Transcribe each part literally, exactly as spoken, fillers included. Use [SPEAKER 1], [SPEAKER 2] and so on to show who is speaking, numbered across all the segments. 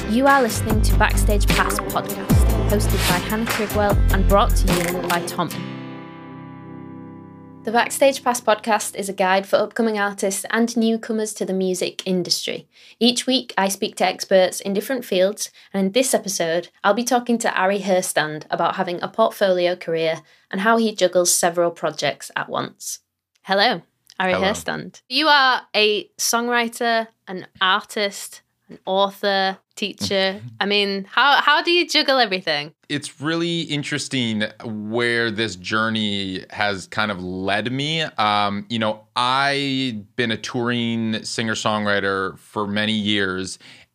[SPEAKER 1] You are listening to Backstage Pass podcast, hosted by Hannah Trigwell and brought to you by Tommy. The Backstage Pass podcast is a guide for upcoming artists and newcomers to the music industry. Each week, I speak to experts in different fields, and in this episode, I'll be talking to Ari Herstand about having a portfolio career and how he juggles several projects at once. Hello, Ari
[SPEAKER 2] Hello.
[SPEAKER 1] Herstand. You are a songwriter, an artist, an author, teacher. I mean, how how do you juggle everything?
[SPEAKER 2] It's really interesting where this journey has kind of led me. Um, you know, I've been a touring singer-songwriter for many years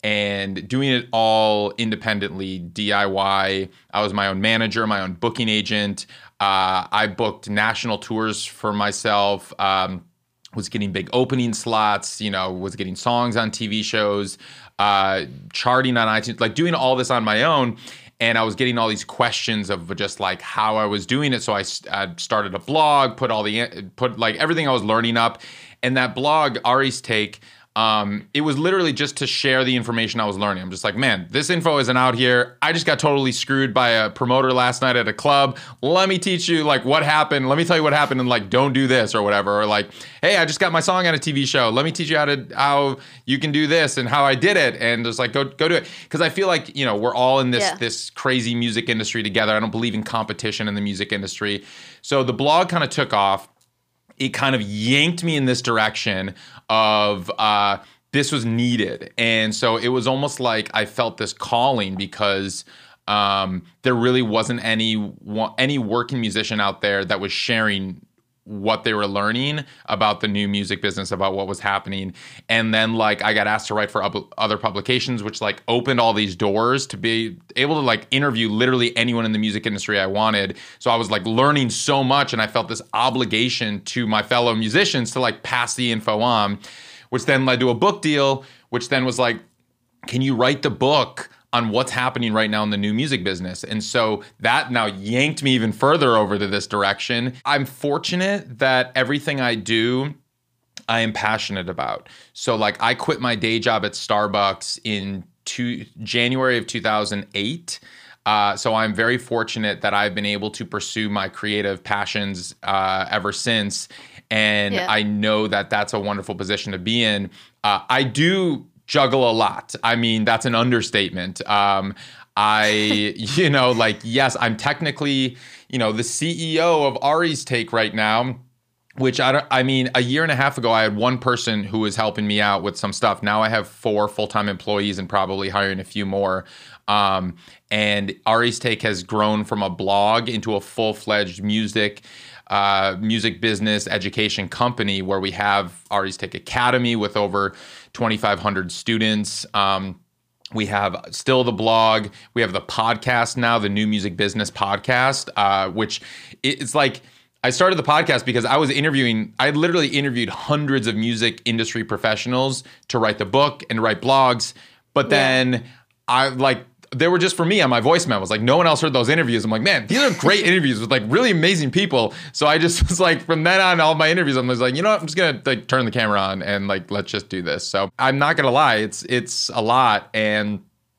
[SPEAKER 2] and doing it all independently, D I Y. I was my own manager, my own booking agent. Uh, I booked national tours for myself, um, was getting big opening slots, you know, was getting songs on T V shows, uh, charting on iTunes, like doing all this on my own. And I was getting all these questions of just like how I was doing it. So I, I started a blog, put all the, put like everything I was learning up. And that blog, Ari's Take, Um, it was literally just to share the information I was learning. I'm just like, man, this info isn't out here. I just got totally screwed by a promoter last night at a club. Let me teach you like what happened. Let me tell you what happened and like, don't do this or whatever. Or like, hey, I just got my song on a T V show. Let me teach you how to, how you can do this and how I did it. And just like, go, go do it. Cause I feel like, you know, we're all in this,
[SPEAKER 1] yeah.
[SPEAKER 2] this crazy music industry together. I don't believe in competition in the music industry. So the blog kind of took off. It kind of yanked me in this direction of uh, this was needed. And so it was almost like I felt this calling because um, there really wasn't any any working musician out there that was sharing what they were learning about the new music business, about what was happening. And then like I got asked to write for other publications, which like opened all these doors to be able to like interview literally anyone in the music industry I wanted. So I was like learning so much and I felt this obligation to my fellow musicians to like pass the info on, which then led to a book deal, which then was like, can you write the book on what's happening right now in the new music business? And so that now yanked me even further over to this direction. I'm fortunate that everything I do, I am passionate about. So like I quit my day job at Starbucks in two, January of two thousand eight. Uh, so I'm very fortunate that I've been able to pursue my creative passions uh, ever since. And
[SPEAKER 1] Yeah.
[SPEAKER 2] I know that that's a wonderful position to be in. Uh, I do juggle a lot. I mean, that's an understatement. Um, I, you know, like, yes, I'm technically, you know, the C E O of Ari's Take right now, which I don't, I mean, a year and a half ago, I had one person who was helping me out with some stuff. Now I have four full-time employees and probably hiring a few more. Um, and Ari's Take has grown from a blog into a full-fledged music Uh, music business education company where we have Ari's Take Academy with over twenty-five hundred students. Um, we have still the blog. We have the podcast now, the New Music Business Podcast, uh, which it's like I started the podcast because I was interviewing, I literally interviewed hundreds of music industry professionals to write the book and write blogs. But then yeah. I like, they were just for me on my voice memos. Like no one else heard those interviews. I'm like, man, these are great interviews with like really amazing people. So I just was like, from then on, all my interviews, I'm just like, you know what? I'm just gonna like turn the camera on and like let's just do this. So I'm not gonna lie, it's it's a lot, and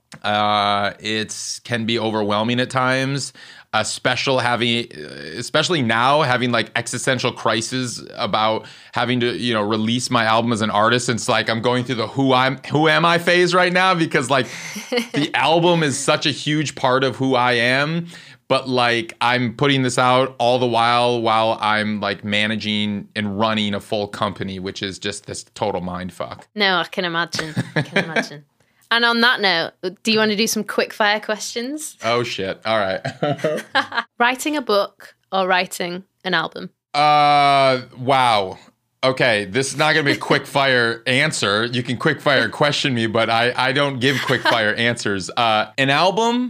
[SPEAKER 2] uh, it's can be overwhelming at times. Uh, special having, especially now, having like existential crisis about having to, you know, release my album as an artist. It's like I'm going through the who I'm, who am I phase right now because like the album is such a huge part of who I am. But like I'm putting this out all the while while I'm like managing and running a full company, which is just this total mind fuck.
[SPEAKER 1] No, I can imagine. I can imagine. And on that note, do you want to do some quick fire questions?
[SPEAKER 2] Oh, shit. All right.
[SPEAKER 1] Writing a book or writing an album?
[SPEAKER 2] Uh, wow. Okay, this is not going to be a quick fire answer. You can quick fire question me, but I, I don't give quick fire answers. Uh, an album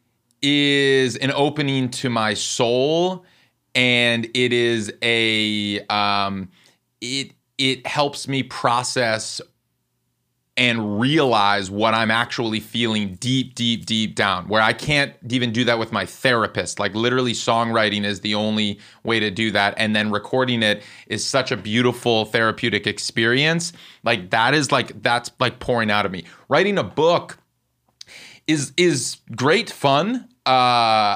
[SPEAKER 2] is an opening to my soul, and it is a um, it it helps me process and realize what I'm actually feeling deep, deep, deep down, where I can't even do that with my therapist. Like literally songwriting is the only way to do that. And then recording it is such a beautiful therapeutic experience. Like that is like, that's like pouring out of me. Writing a book is is great fun. Uh,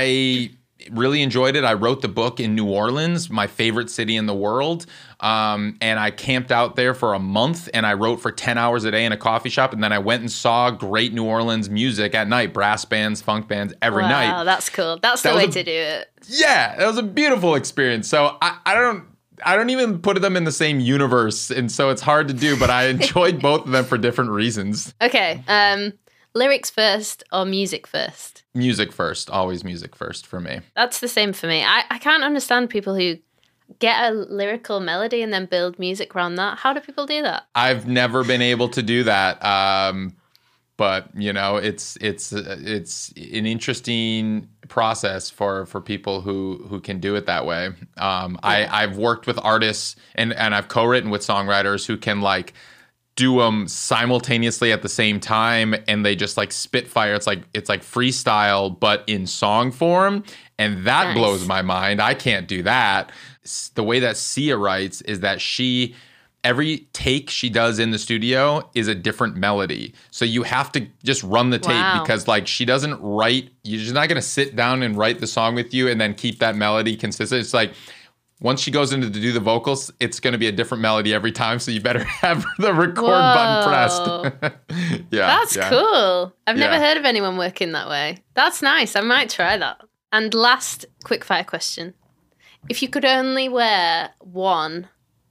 [SPEAKER 2] I really enjoyed it. I wrote the book in New Orleans, my favorite city in the world. Um, and I camped out there for a month and I wrote for ten hours a day in a coffee shop. And then I went and saw great New Orleans music at night, brass bands, funk bands every
[SPEAKER 1] wow,
[SPEAKER 2] night.
[SPEAKER 1] Wow, that's cool. That's that the way a, to do it.
[SPEAKER 2] Yeah, it was a beautiful experience. So I, I don't I don't even put them in the same universe. And so it's hard to do, but I enjoyed both of them for different reasons.
[SPEAKER 1] Okay. Um, lyrics first or music first?
[SPEAKER 2] Music first. Always music first for me.
[SPEAKER 1] That's the same for me. I, I can't understand people who get a lyrical melody and then build music around that. How do people do that?
[SPEAKER 2] I've never been able to do that. Um, but you know, it's it's it's an interesting process for for people who who can do it that way. Um, yeah. I I've worked with artists and and I've co-written with songwriters who can like do them simultaneously at the same time, and they just like spitfire. It's like it's like freestyle, but in song form, and that nice. blows my mind. I can't do that. The way that Sia writes is that she, every take she does in the studio is a different melody. So you have to just run the tape wow. because like she doesn't write, you're just not going to sit down and write the song with you and then keep that melody consistent. It's like once she goes into to do the vocals, it's going to be a different melody every time. So you better have the record Whoa. button pressed. yeah.
[SPEAKER 1] That's
[SPEAKER 2] yeah.
[SPEAKER 1] cool. I've
[SPEAKER 2] yeah.
[SPEAKER 1] never heard of anyone working that way. That's nice. I might try that. And last quickfire question. If you could only wear one,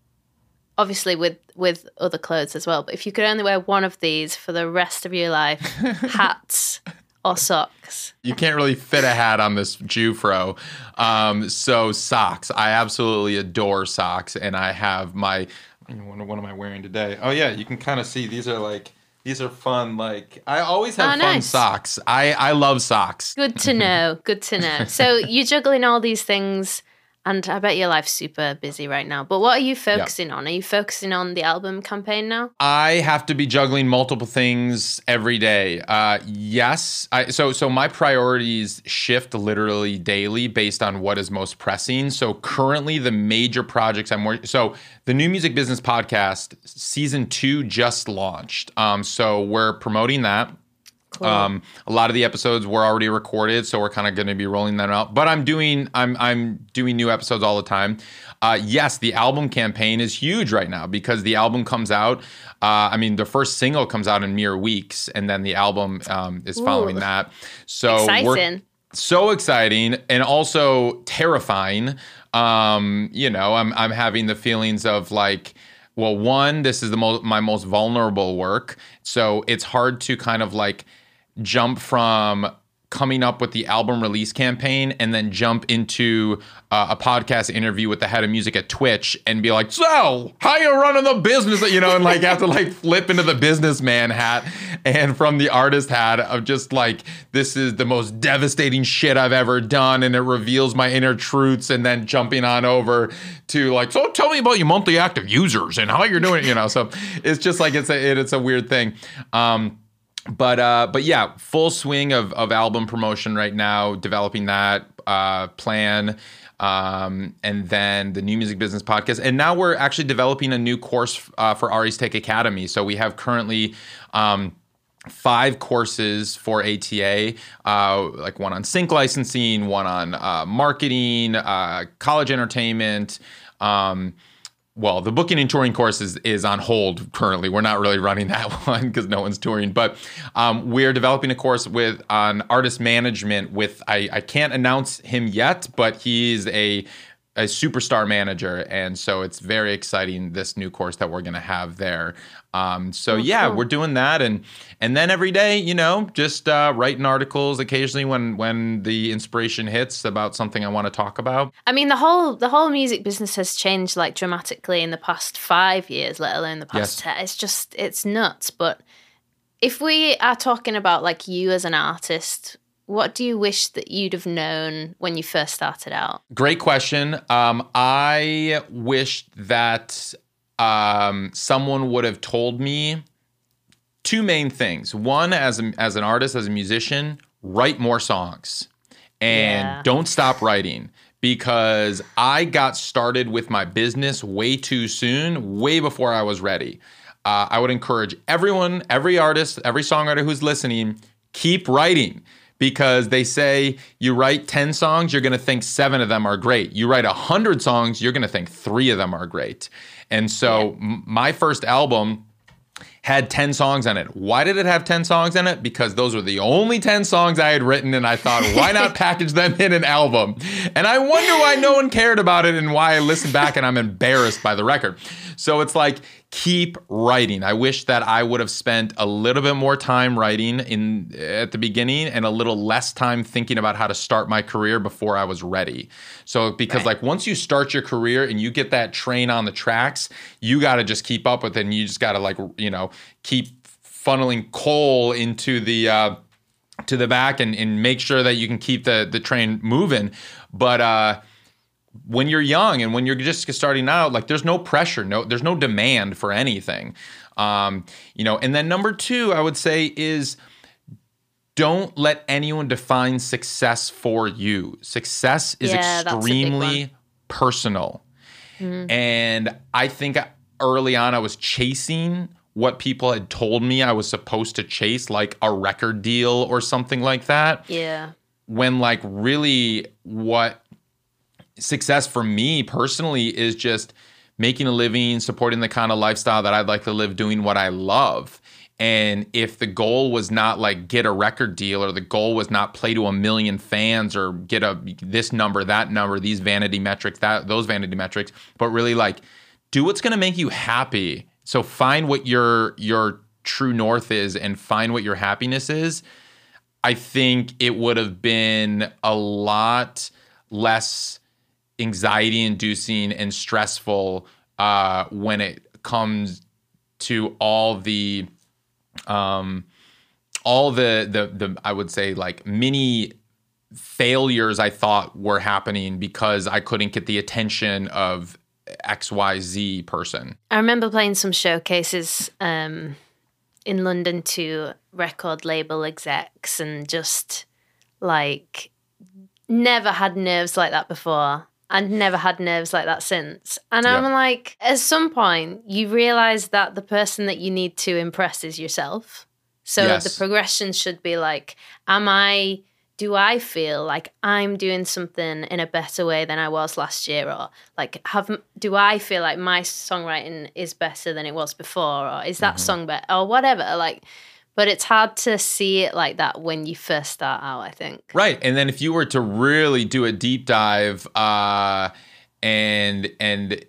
[SPEAKER 1] obviously with, with other clothes as well, but if you could only wear one of these for the rest of your life, hats or socks?
[SPEAKER 2] You can't really fit a hat on this Jewfro. Um, so socks. I absolutely adore socks. And I have my, I wonder what am I wearing today? Oh yeah, you can kind of see these are like, these are fun. Like I always have oh, fun nice. socks. I, I love socks.
[SPEAKER 1] Good to know. Good to know. So you're juggling all these things. And I bet your life's super busy right now. But what are you focusing yeah. on? Are you focusing on the album campaign now?
[SPEAKER 2] I have to be juggling multiple things every day. Uh, yes. I, so so my priorities shift literally daily based on what is most pressing. So currently the major projects I'm working... So the New Music Business Podcast, season two just launched. Um, so we're promoting that. Cool. Um, a lot of the episodes were already recorded, so we're kind of going to be rolling them out. But I'm doing, I'm, I'm doing new episodes all the time. Uh, yes, the album campaign is huge right now because the album comes out. Uh, I mean, the first single comes out in mere weeks, and then the album um, is following Ooh. that. So
[SPEAKER 1] exciting.
[SPEAKER 2] We're so exciting and also terrifying. Um, you know, I'm, I'm having the feelings of like. Well, one, this is the most my most vulnerable work, so it's hard to kind of like jump from coming up with the album release campaign and then jump into uh, a podcast interview with the head of music at Twitch and be like, so how you running the business? You know, and like have to like flip into the businessman hat and from the artist hat of just like, this is the most devastating shit I've ever done. And it reveals my inner truths and then jumping on over to like, so tell me about your monthly active users and how you're doing it, you know? So it's just like, it's a, it, it's a weird thing. Um, But uh, but yeah, full swing of of album promotion right now, developing that uh, plan, um, and then the New Music Business Podcast. And now we're actually developing a new course uh, for Ari's Tech Academy. So we have currently um, five courses for A T A, uh, like one on sync licensing, one on uh, marketing, uh, college entertainment. Um, Well, the booking and touring course is, is on hold currently. We're not really running that one because no one's touring. But um, we're developing a course with on artist management with, I, I can't announce him yet, but he's a, a superstar manager. And so it's very exciting, this new course that we're going to have there. Um, so oh, yeah, cool. We're doing that. And and then every day, you know, just uh, writing articles occasionally when when the inspiration hits about something I want to talk about.
[SPEAKER 1] I mean, the whole the whole music business has changed like dramatically in the past five years, let alone the past yes. ten. It's just, it's nuts. But if we are talking about like you as an artist, what do you wish that you'd have known when you first started out?
[SPEAKER 2] Great question. Um, I wish that um, someone would have told me two main things. One, as a, as an artist, as a musician, write more songs and yeah. don't stop writing. Because I got started with my business way too soon, way before I was ready. Uh, I would encourage everyone, every artist, every songwriter who's listening, keep writing. Because they say you write ten songs, you're going to think seven of them are great. You write one hundred songs, you're going to think three of them are great. And so yeah. m- my first album had ten songs on it. Why did it have ten songs in it? Because those were the only ten songs I had written, and I thought, why not package them in an album? And I wonder why no one cared about it and why I listened back and I'm embarrassed by the record. So it's like, keep writing. I wish that I would have spent a little bit more time writing in at the beginning and a little less time thinking about how to start my career before I was ready. So because right. like once you start your career and you get that train on the tracks, you got to just keep up with it, and you just got to like, you know, keep funneling coal into the uh, to the back and, and make sure that you can keep the the train moving. But uh when you're young and when you're just starting out, like there's no pressure, no, there's no demand for anything. Um, you know, and then number two, I would say is don't let anyone define success for you. Success is
[SPEAKER 1] yeah,
[SPEAKER 2] extremely personal. Mm-hmm. And I think early on I was chasing what people had told me I was supposed to chase, like a record deal or something like that.
[SPEAKER 1] Yeah.
[SPEAKER 2] When like really what success for me personally is just making a living, supporting the kind of lifestyle that I'd like to live, doing what I love. And if the goal was not like get a record deal, or the goal was not play to a million fans or get a this number, that number, these vanity metrics, that those vanity metrics, but really like do what's going to make you happy. So find what your your true north is and find what your happiness is. I think it would have been a lot less anxiety-inducing and stressful uh, when it comes to all the, um, all the, the the I would say like mini failures I thought were happening because I couldn't get the attention of X Y Z person.
[SPEAKER 1] I remember playing some showcases um, in London to record label execs, and just like never had nerves like that before. And never had nerves like that since. And I'm yeah. like, at some point, you realize that the person that you need to impress is yourself. So yes. the progression should be like, am I, do I feel like I'm doing something in a better way than I was last year? Or like, have, do I feel like my songwriting is better than it was before? Or is that mm-hmm. song better? Or whatever. Like, but it's hard to see it like that when you first start out, I think.
[SPEAKER 2] Right. And then if you were to really do a deep dive uh, and and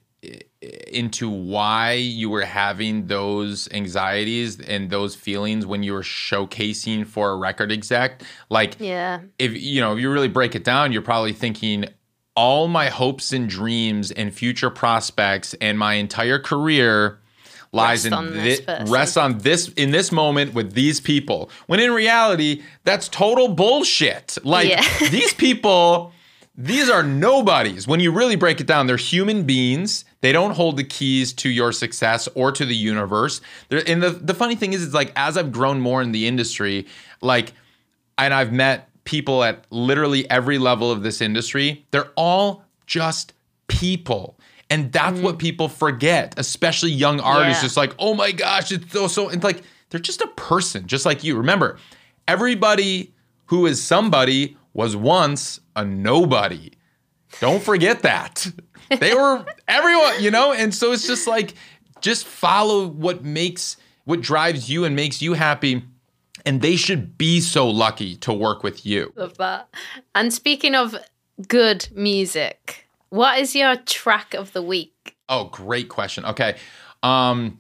[SPEAKER 2] into why you were having those anxieties and those feelings when you were showcasing for a record exec, like
[SPEAKER 1] yeah.
[SPEAKER 2] if you know, if you really break it down, you're probably thinking all my hopes and dreams and future prospects and my entire career lies
[SPEAKER 1] rest
[SPEAKER 2] in
[SPEAKER 1] on
[SPEAKER 2] this,
[SPEAKER 1] this
[SPEAKER 2] rests on this in this moment with these people. When in reality, that's total bullshit. Like yeah. these people, these are nobodies. When you really break it down, they're human beings. They don't hold the keys to your success or to the universe. They're, and the, the funny thing is, it's like as I've grown more in the industry, like, and I've met people at literally every level of this industry, they're all just people. And that's mm. what people forget, especially young artists.
[SPEAKER 1] Yeah.
[SPEAKER 2] It's like, oh my gosh, it's so, so, it's like, they're just a person, just like you. Remember, everybody who is somebody was once a nobody. Don't forget that. They were everyone, you know? And so it's just like, just follow what makes, what drives you and makes you happy. And they should be so lucky to work with you.
[SPEAKER 1] Love that. And speaking of good music, what is your track of the week?
[SPEAKER 2] Oh, great question. Okay. Um,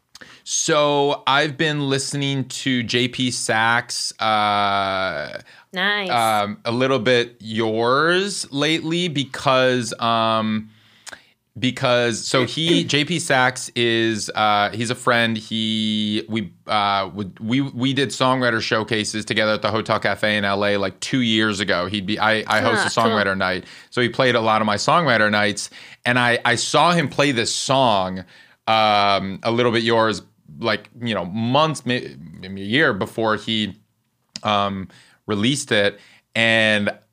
[SPEAKER 2] so I've been listening to J P Saxe, uh,
[SPEAKER 1] nice.
[SPEAKER 2] um, a little bit yours lately because, um, because so he J P Saxe is uh, he's a friend. He we uh, we we did songwriter showcases together at the Hotel Cafe in L A like two years ago. He'd be I, I host ah, a songwriter cool. night, so he played a lot of my songwriter nights, and I I saw him play this song, um, a little bit yours, like you know months maybe a year before he um, released it, and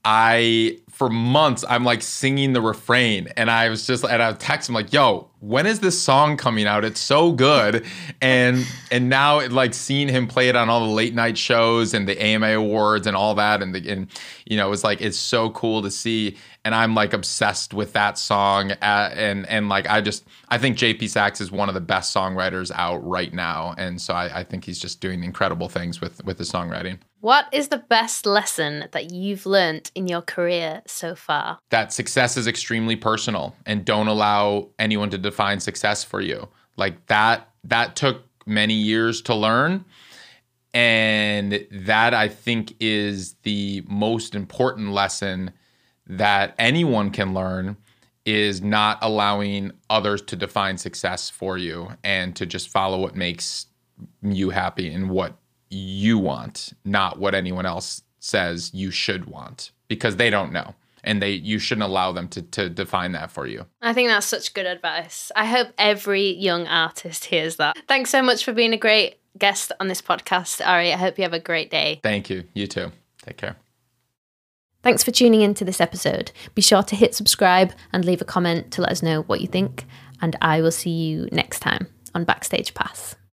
[SPEAKER 2] I, for months, I'm like singing the refrain, and I was just, and I would text him like, yo, when is this song coming out? It's so good. And and now it, like seeing him play it on all the late night shows and the A M A awards and all that. And, the, and you know, it was like, it's so cool to see. And I'm like obsessed with that song. Uh, and, and like, I just, I think J P Saxe is one of the best songwriters out right now. And so I, I think he's just doing incredible things with, with his songwriting.
[SPEAKER 1] What is the best lesson that you've learned in your career so far?
[SPEAKER 2] That success is extremely personal, and don't allow anyone to define success for you. Like that, that took many years to learn. And that, I think, is the most important lesson that anyone can learn, is not allowing others to define success for you, and to just follow what makes you happy and what you want, not what anyone else says you should want, because they don't know, and they you shouldn't allow them to to define that for you.
[SPEAKER 1] I think that's such good advice. I hope every young artist hears that. Thanks so much for being a great guest on this podcast, Ari. I hope you have a great day.
[SPEAKER 2] Thank you. You too. Take care.
[SPEAKER 1] Thanks for tuning into this episode. Be sure to hit subscribe and leave a comment to let us know what you think, and I will see you next time on Backstage Pass.